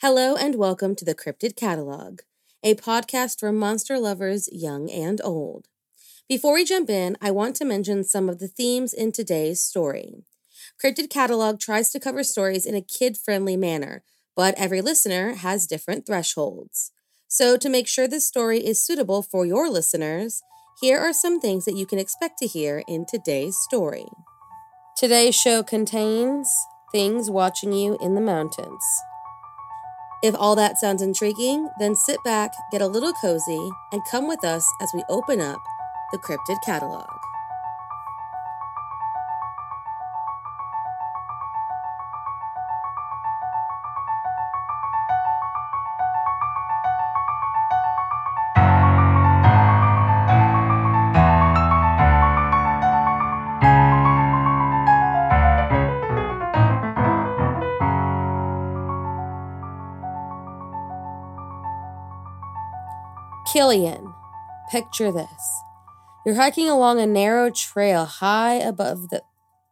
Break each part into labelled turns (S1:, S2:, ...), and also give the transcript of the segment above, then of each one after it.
S1: Hello and welcome to the Cryptid Catalog, a podcast for monster lovers young and old. Before we jump in, I want to mention some of the themes in today's story. Cryptid Catalog tries to cover stories in a kid-friendly manner, but every listener has different thresholds. So to make sure this story is suitable for your listeners, here are some things that you can expect to hear in today's story. Today's show contains things watching you in the mountains. If all that sounds intriguing, then sit back, get a little cozy, and come with us as we open up the Cryptid Catalog. Killian, picture this. You're hiking along a narrow trail high above the...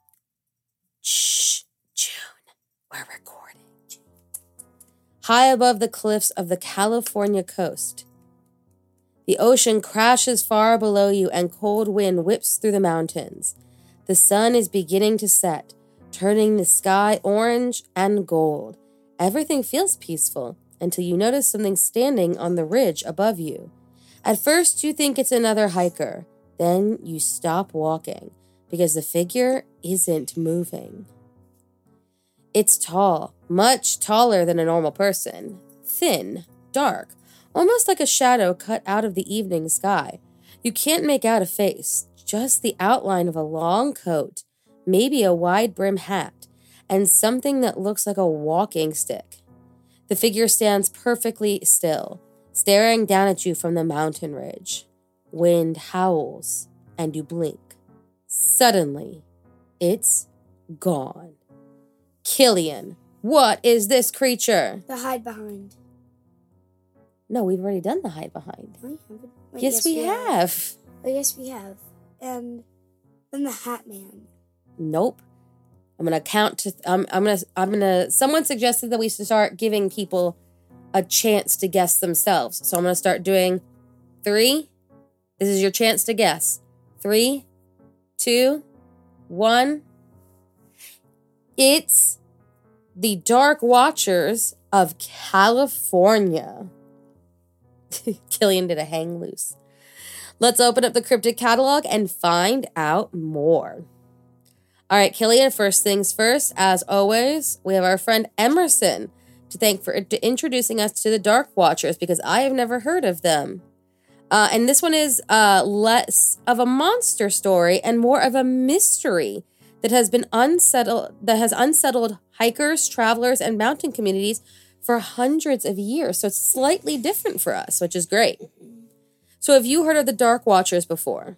S1: Shh, June, we're recording. High above the cliffs of the California coast. The ocean crashes far below you and cold wind whips through the mountains. The sun is beginning to set, turning the sky orange and gold. Everything feels peaceful until you notice something standing on the ridge above you. At first, you think it's another hiker. Then you stop walking because the figure isn't moving. It's tall, much taller than a normal person. Thin, dark, almost like a shadow cut out of the evening sky. You can't make out a face, just the outline of a long coat, maybe a wide brim hat, and something that looks like a walking stick. The figure stands perfectly still, staring down at you from the mountain ridge. Wind howls, and you blink. Suddenly, it's gone. Killian, what is this creature?
S2: The hide behind.
S1: No, we've already done the hide behind.
S2: No, you haven't. Wait,
S1: Yes, we have.
S2: Oh, yes, we have. And then the Hat Man.
S1: Nope. I'm gonna count to. I'm gonna. Someone suggested that we should start giving people a chance to guess themselves. So I'm gonna start doing 3. This is your chance to guess. 3, 2, 1. It's the Dark Watchers of California. Killian did a hang loose. Let's open up the Cryptid Catalog and find out more. All right, Killian, first things first, as always, we have our friend Emerson to thank for introducing us to the Dark Watchers because I have never heard of them. And this one is less of a monster story and more of a mystery that has unsettled hikers, travelers, and mountain communities for hundreds of years. So it's slightly different for us, which is great. So have you heard of the Dark Watchers before?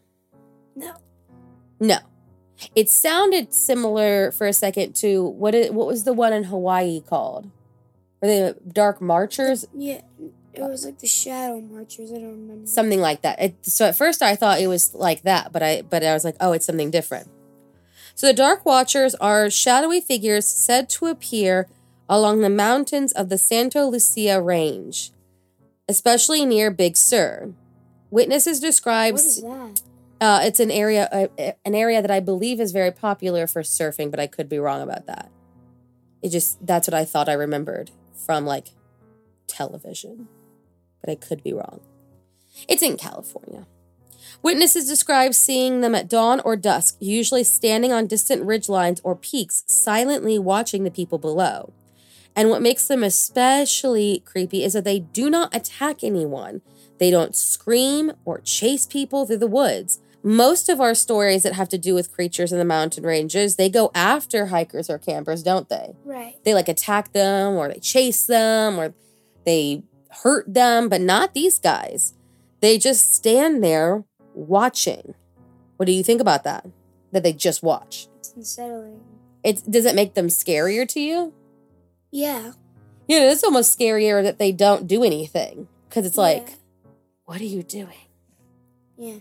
S1: No. It sounded similar for a second to what was the one in Hawaii called? Were they Dark Marchers?
S2: Yeah, it was like the Shadow Marchers. I don't remember.
S1: Something like that. So at first I thought it was like that, but I was like, oh, it's something different. So the Dark Watchers are shadowy figures said to appear along the mountains of the Santa Lucia Range, especially near Big Sur. Witnesses describe...
S2: What is that?
S1: It's an area that I believe is very popular for surfing, but I could be wrong about that. That's what I thought I remembered from like television, but I could be wrong. It's in California. Witnesses describe seeing them at dawn or dusk, usually standing on distant ridgelines or peaks, silently watching the people below. And what makes them especially creepy is that they do not attack anyone. They don't scream or chase people through the woods. Most of our stories that have to do with creatures in the mountain ranges, they go after hikers or campers, don't they?
S2: Right.
S1: They like attack them or they chase them or they hurt them, but not these guys. They just stand there watching. What do you think about that? That they just watch?
S2: It's unsettling.
S1: Does it make them scarier to you?
S2: Yeah.
S1: Yeah, it's almost scarier that they don't do anything. Because it's like, what are you doing?
S2: Yeah.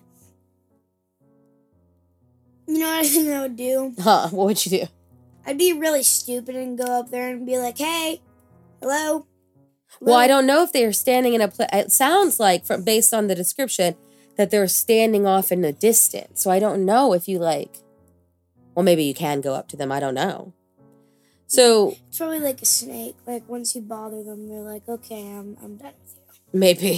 S2: You know what I think I would do?
S1: Huh, what would you do?
S2: I'd be really stupid and go up there and be like, hey, hello,
S1: Well, I don't know if they are standing in a place. It sounds like, based on the description, that they're standing off in the distance. So I don't know if you like. Well, maybe you can go up to them. I don't know. So
S2: It's probably like a snake. Like once you bother them, they're like, okay, I'm done with you.
S1: maybe.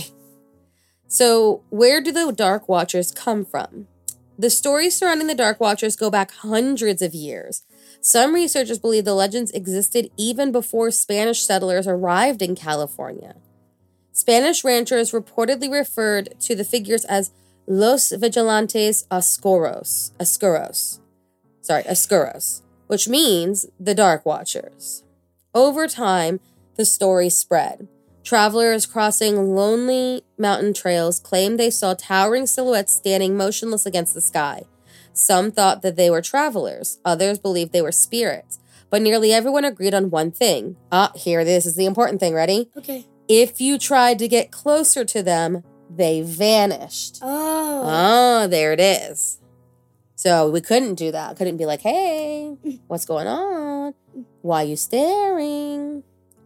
S1: So where do the Dark Watchers come from? The stories surrounding the Dark Watchers go back hundreds of years. Some researchers believe the legends existed even before Spanish settlers arrived in California. Spanish ranchers reportedly referred to the figures as Los Vigilantes Oscuros, which means the Dark Watchers. Over time, the story spread. Travelers crossing lonely mountain trails claimed they saw towering silhouettes standing motionless against the sky. Some thought that they were travelers. Others believed they were spirits. But nearly everyone agreed on one thing. This is the important thing. Ready?
S2: Okay.
S1: If you tried to get closer to them, they vanished.
S2: Oh.
S1: There it is. So we couldn't do that. Couldn't be like, hey, what's going on? Why are you staring?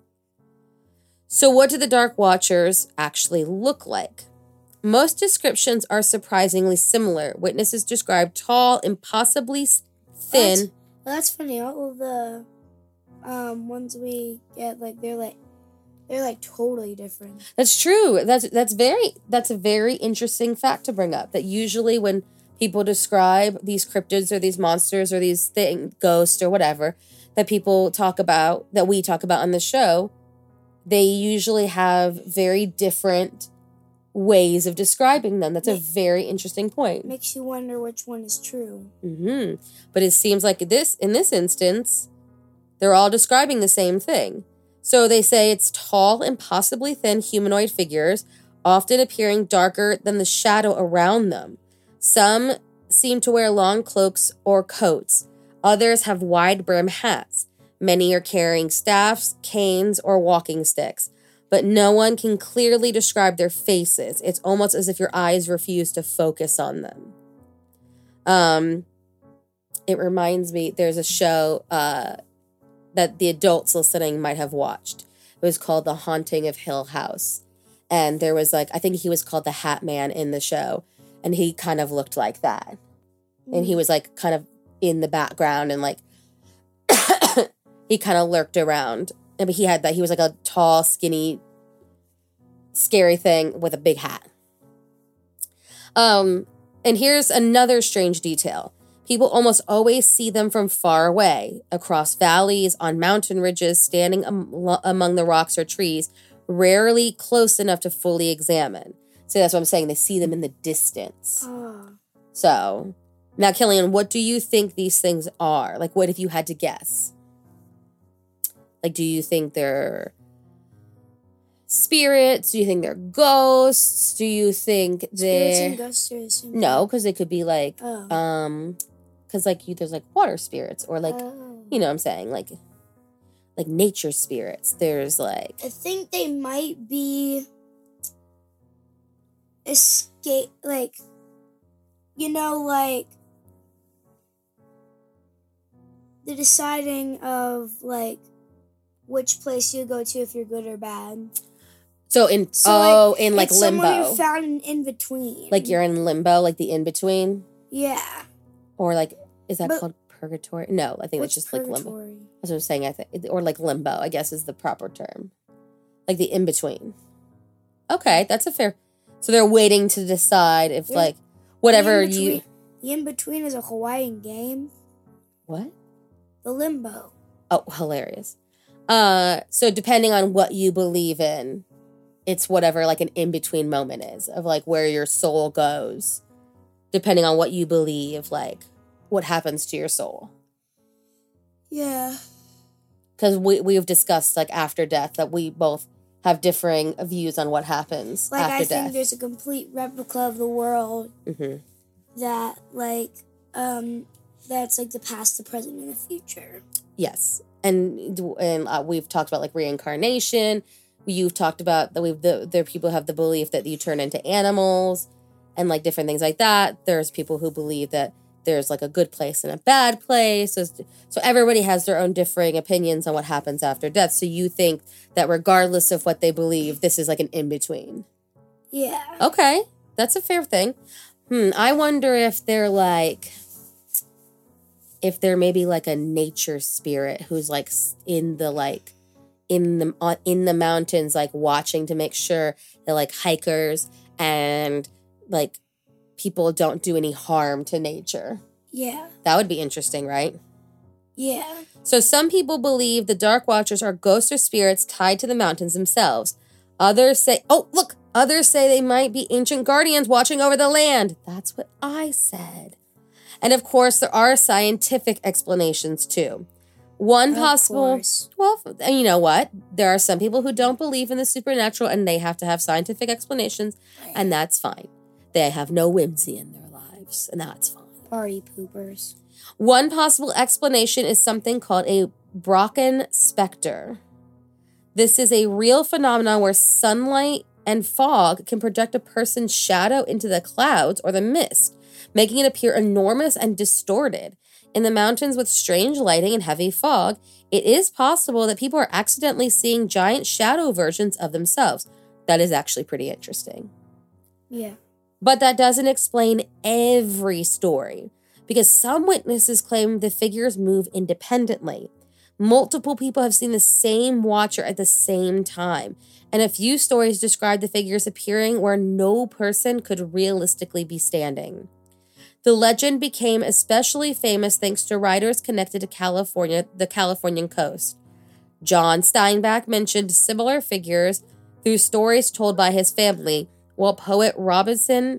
S1: So what do the Dark Watchers actually look like? Most descriptions are surprisingly similar. Witnesses describe tall, impossibly thin.
S2: That's funny. All of the ones we get, they're totally different.
S1: That's true. That's a very interesting fact to bring up. That usually when people describe these cryptids or these monsters or these ghosts or whatever that people talk about, that we talk about on the show, they usually have very different ways of describing them. That's a very interesting point.
S2: Makes you wonder which one is true.
S1: Mm-hmm. But it seems like in this instance, they're all describing the same thing. So they say it's tall, impossibly thin humanoid figures, often appearing darker than the shadow around them. Some seem to wear long cloaks or coats. Others have wide brim hats. Many are carrying staffs, canes, or walking sticks. But no one can clearly describe their faces. It's almost as if your eyes refuse to focus on them. It reminds me, there's a show that the adults listening might have watched. It was called The Haunting of Hill House. And there was I think he was called the Hat Man in the show. And he kind of looked like that. And he was kind of in the background and he kind of lurked around. I mean, he was like a tall, skinny, scary thing with a big hat. And here's another strange detail. People almost always see them from far away, across valleys, on mountain ridges, standing among the rocks or trees, rarely close enough to fully examine. So that's what I'm saying. They see them in the distance.
S2: Oh.
S1: So, now, Killian, what do you think these things are? What if you had to guess? Do you think they're spirits? Do you think they're ghosts? Do you think they're...
S2: Spirits and ghosts are the same thing?
S1: No, because they could be because there's water spirits or you know what I'm saying, like nature spirits. There's
S2: I think they might be escape, the deciding of which place you go to if you're good or bad.
S1: So in limbo.
S2: Someone who found an in between.
S1: You're in limbo, the in between.
S2: Yeah.
S1: Or is that called purgatory? No, I think it's just limbo. That's what I'm saying. I think, or limbo, I guess is the proper term. The in between. Okay, that's a fair. So they're waiting to decide if whatever you.
S2: The in between is a Hawaiian game.
S1: What?
S2: The limbo.
S1: Oh, hilarious. So depending on what you believe in, it's whatever an in-between moment is of where your soul goes, depending on what you believe, what happens to your soul.
S2: Yeah.
S1: Because we've discussed after death that we both have differing views on what happens after death.
S2: I think there's a complete replica of the world that that's the past, the present, and the future.
S1: Yes. And we've talked about reincarnation. You've talked about that there people have the belief that you turn into animals and different things like that. There's people who believe that there's like a good place and a bad place. So everybody has their own differing opinions on what happens after death. So you think that regardless of what they believe, this is like an in-between.
S2: Yeah.
S1: Okay, that's a fair thing. I wonder if they're maybe like a nature spirit who's like in the mountains, like watching to make sure that like hikers and like people don't do any harm to nature.
S2: Yeah.
S1: That would be interesting, right?
S2: Yeah.
S1: So some people believe the Dark Watchers are ghosts or spirits tied to the mountains themselves. Others say they might be ancient guardians watching over the land. That's what I said. And of course, there are scientific explanations too. One possible, well, you know what? There are some people who don't believe in the supernatural and they have to have scientific explanations, and that's fine. They have no whimsy in their lives, and that's fine.
S2: Party poopers.
S1: One possible explanation is something called a Brocken specter. This is a real phenomenon where sunlight and fog can project a person's shadow into the clouds or the mist, making it appear enormous and distorted. In the mountains with strange lighting and heavy fog, it is possible that people are accidentally seeing giant shadow versions of themselves. That is actually pretty interesting.
S2: Yeah.
S1: But that doesn't explain every story, because some witnesses claim the figures move independently. Multiple people have seen the same watcher at the same time, and a few stories describe the figures appearing where no person could realistically be standing. The legend became especially famous thanks to writers connected to California, the Californian coast. John Steinbeck mentioned similar figures through stories told by his family, while poet Robinson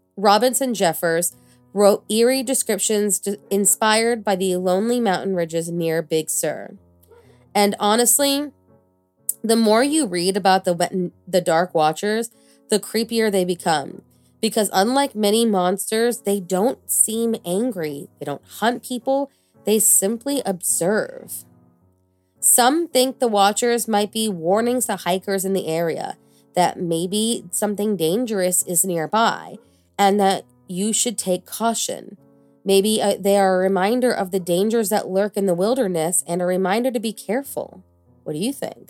S1: Jeffers wrote eerie descriptions inspired by the lonely mountain ridges near Big Sur. And honestly, the more you read about the Dark Watchers, the creepier they become. Because unlike many monsters, they don't seem angry. They don't hunt people. They simply observe. Some think the Watchers might be warnings to hikers in the area that maybe something dangerous is nearby and that you should take caution. Maybe they are a reminder of the dangers that lurk in the wilderness and a reminder to be careful. What do you think?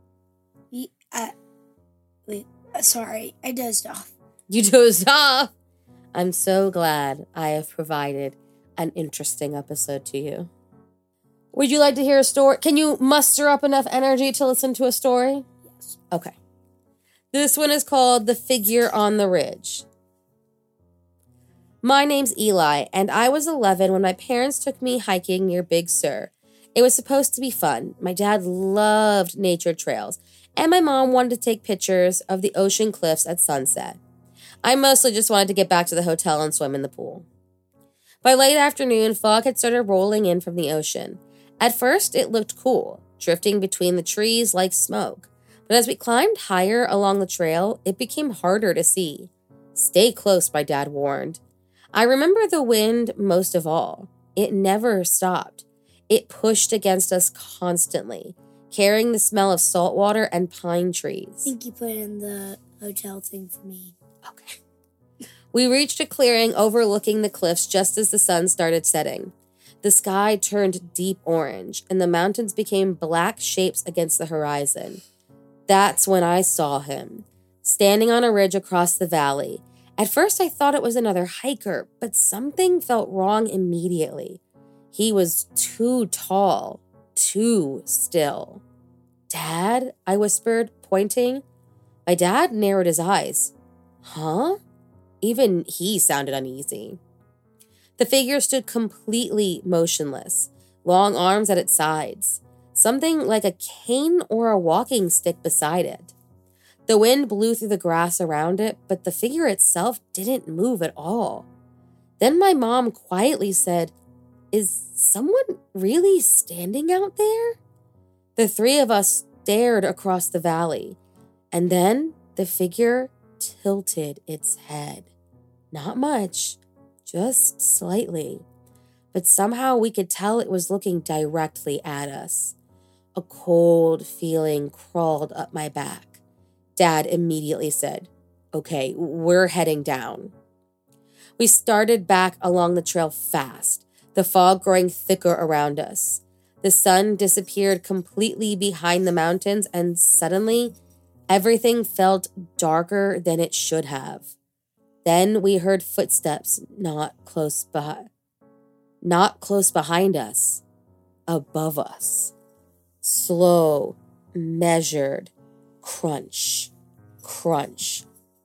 S2: Sorry, I dozed off.
S1: You dozed off. I'm so glad I have provided an interesting episode to you. Would you like to hear a story? Can you muster up enough energy to listen to a story?
S2: Yes.
S1: Okay. This one is called The Figure on the Ridge. My name's Eli, and I was 11 when my parents took me hiking near Big Sur. It was supposed to be fun. My dad loved nature trails, and my mom wanted to take pictures of the ocean cliffs at sunset. I mostly just wanted to get back to the hotel and swim in the pool. By late afternoon, fog had started rolling in from the ocean. At first, it looked cool, drifting between the trees like smoke. But as we climbed higher along the trail, it became harder to see. Stay close, my dad warned. I remember the wind most of all. It never stopped. It pushed against us constantly, carrying the smell of salt water and pine trees.
S2: I think you put in the hotel thing for me.
S1: Okay. We reached a clearing overlooking the cliffs just as the sun started setting. The sky turned deep orange, and the mountains became black shapes against the horizon. That's when I saw him, standing on a ridge across the valley. At first, I thought it was another hiker, but something felt wrong immediately. He was too tall, too still. Dad? I whispered, pointing. My dad narrowed his eyes. Huh? Even he sounded uneasy. The figure stood completely motionless, long arms at its sides, something like a cane or a walking stick beside it. The wind blew through the grass around it, but the figure itself didn't move at all. Then my mom quietly said, "Is someone really standing out there?" The three of us stared across the valley, and then the figure tilted its head. Not much, just slightly, but somehow we could tell it was looking directly at us. A cold feeling crawled up my back. Dad immediately said, "Okay, we're heading down." We started back along the trail fast, the fog growing thicker around us. The sun disappeared completely behind the mountains, and suddenly, everything felt darker than it should have. Then we heard footsteps not close behind us, above us. Slow, measured, crunch, crunch,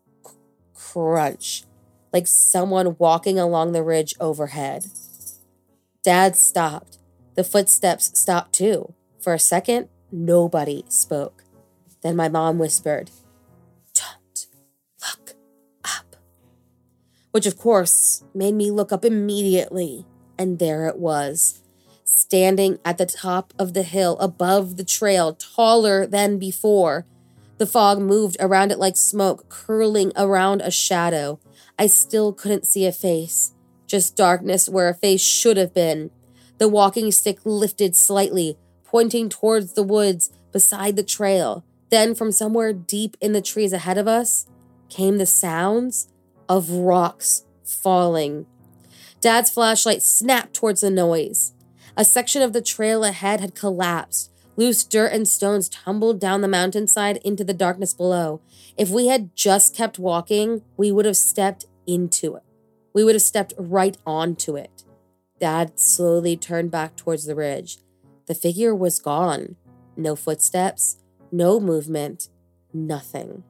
S1: crunch, like someone walking along the ridge overhead. Dad stopped. The footsteps stopped too. For a second, nobody spoke. Then my mom whispered, "Don't look up," which of course made me look up immediately. And there it was, standing at the top of the hill above the trail, taller than before. The fog moved around it like smoke, curling around a shadow. I still couldn't see a face, just darkness where a face should have been. The walking stick lifted slightly, pointing towards the woods beside the trail. Then from somewhere deep in the trees ahead of us came the sounds of rocks falling. Dad's flashlight snapped towards the noise. A section of the trail ahead had collapsed. Loose dirt and stones tumbled down the mountainside into the darkness below. If we had just kept walking, we would have stepped into it. We would have stepped right onto it. Dad slowly turned back towards the ridge. The figure was gone. No footsteps, no movement, nothing.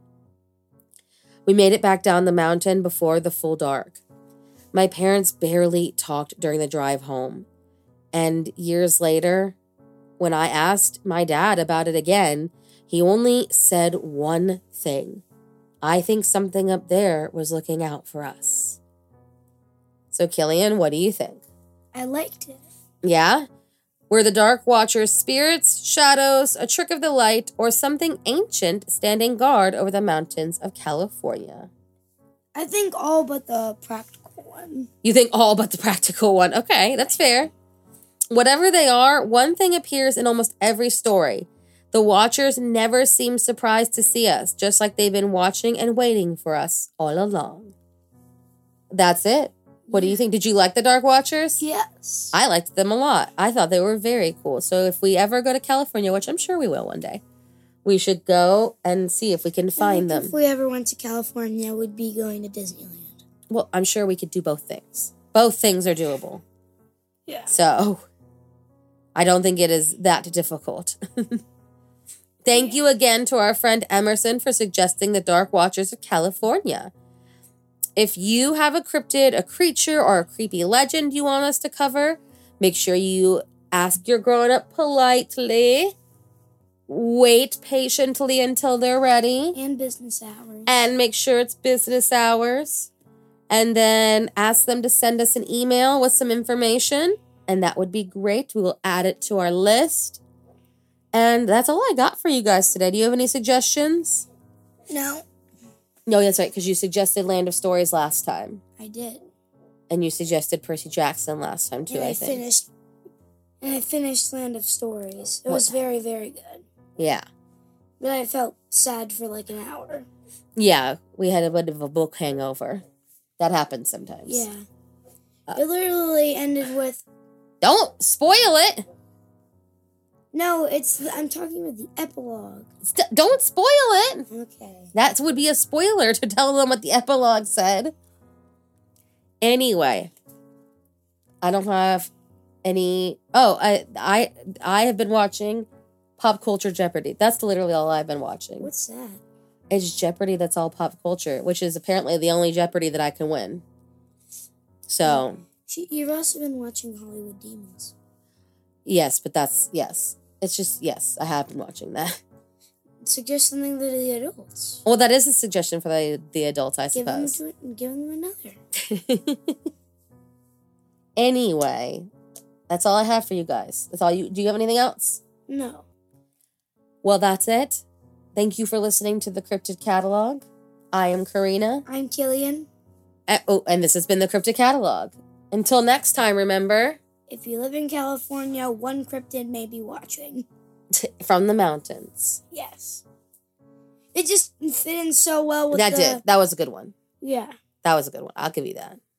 S1: We made it back down the mountain before the full dark. My parents barely talked during the drive home. And years later, when I asked my dad about it again, he only said one thing. "I think something up there was looking out for us." So, Killian, what do you think?
S2: I liked it.
S1: Yeah? Were the Dark Watchers spirits, shadows, a trick of the light, or something ancient standing guard over the mountains of California?
S2: I think all but the practical one.
S1: You think all but the practical one. Okay, that's fair. Whatever they are, one thing appears in almost every story. The Watchers never seem surprised to see us, just like they've been watching and waiting for us all along. That's it. What do you think? Did you like the Dark Watchers?
S2: Yes.
S1: I liked them a lot. I thought they were very cool. So if we ever go to California, which I'm sure we will one day, we should go and see if we can find them.
S2: If we ever went to California, we'd be going to Disneyland.
S1: Well, I'm sure we could do both things. Both things are doable.
S2: Yeah.
S1: So I don't think it is that difficult. Thank you again to our friend Emerson for suggesting the Dark Watchers of California. If you have a cryptid, a creature, or a creepy legend you want us to cover, make sure you ask your grown-up politely. Wait patiently until they're ready.
S2: And business hours.
S1: And make sure it's business hours. And then ask them to send us an email with some information. And that would be great. We will add it to our list. And that's all I got for you guys today. Do you have any suggestions?
S2: No.
S1: No, that's right, because you suggested Land of Stories last time.
S2: I did.
S1: And you suggested Percy Jackson last time, too, I think.
S2: I finished Land of Stories. It was very, very good.
S1: Yeah.
S2: But I felt sad for like an hour.
S1: Yeah, we had a bit of a book hangover. That happens sometimes.
S2: Yeah. It literally ended with...
S1: Don't spoil it!
S2: No, I'm talking about the epilogue.
S1: Don't spoil it!
S2: Okay.
S1: That would be a spoiler to tell them what the epilogue said. Anyway, I don't have any... Oh, I have been watching Pop Culture Jeopardy. That's literally all I've been watching.
S2: What's that?
S1: It's Jeopardy that's all pop culture, which is apparently the only Jeopardy that I can win. So...
S2: You've also been watching Hollywood Demons.
S1: Yes, but yes. It's just, yes, I have been watching that.
S2: Suggest something to the adults.
S1: Well, that is a suggestion for the adults, I suppose.
S2: Give them another.
S1: Anyway, that's all I have for you guys. That's all do you have anything else?
S2: No.
S1: Well, that's it. Thank you for listening to the Cryptid Catalog. I am Karina.
S2: I'm Killian.
S1: And this has been the Cryptid Catalog. Until next time, remember...
S2: If you live in California, one cryptid may be watching.
S1: From the mountains.
S2: Yes. It just fit in so well with
S1: That was a good one.
S2: Yeah.
S1: That was a good one. I'll give you that.